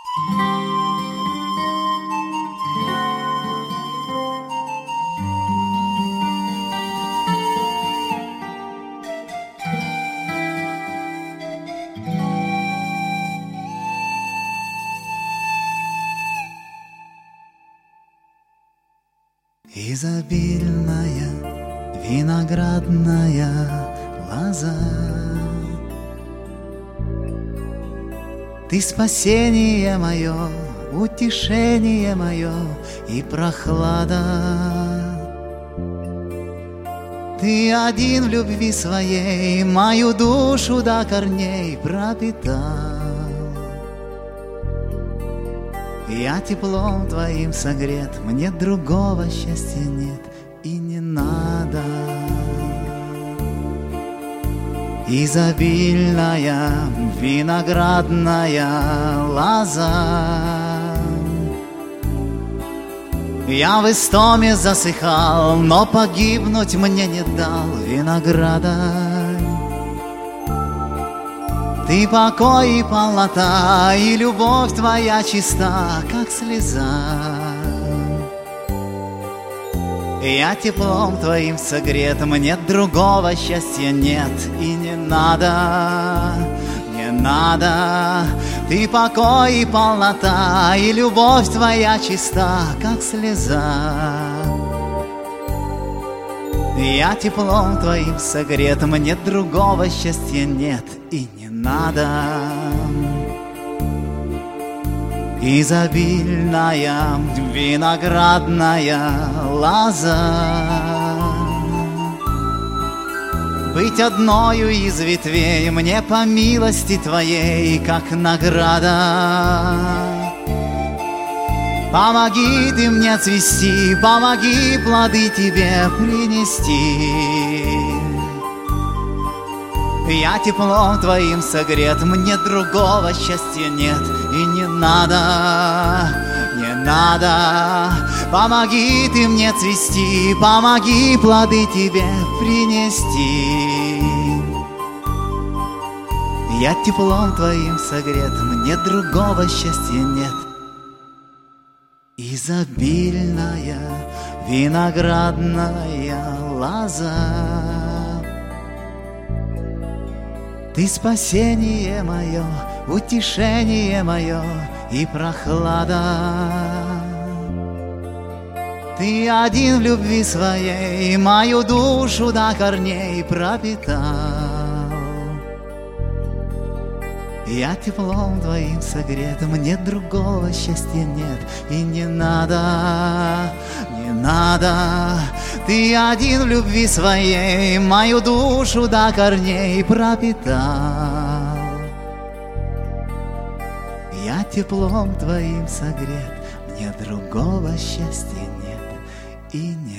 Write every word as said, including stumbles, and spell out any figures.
Изобильная виноградная лоза, ты спасение мое, утешение мое и прохлада. Ты один в любви своей мою душу до корней пропитал. Я теплом твоим согрет, мне другого счастья нет и не надо. Изобильная виноградная лоза, я в истоме засыхал, но погибнуть мне не дал винограда. Ты покой и полнота, и любовь твоя чиста, как слеза. Я теплом твоим согрет, мне другого счастья нет и не надо, не надо. Ты покой и полнота, и любовь твоя чиста, как слеза. Я теплом твоим согрет, мне другого счастья нет и не надо. Изобильная виноградная лоза, быть одною из ветвей мне по милости твоей, как награда. Помоги ты мне цвести, помоги плоды тебе принести. Я теплом твоим согрет, мне другого счастья нет и не надо, не надо. Помоги ты мне цвести, помоги плоды тебе принести. Я теплом твоим согрет, мне другого счастья нет. Изобильная виноградная лоза, ты спасение мое, утешение мое и прохлада. Ты один в любви своей мою душу до корней пропитал. Я теплом твоим согрет, мне другого счастья нет и не надо, не надо. Ты один в любви своей мою душу до корней пропитал. Я теплом твоим согрет, мне другого счастья нет и не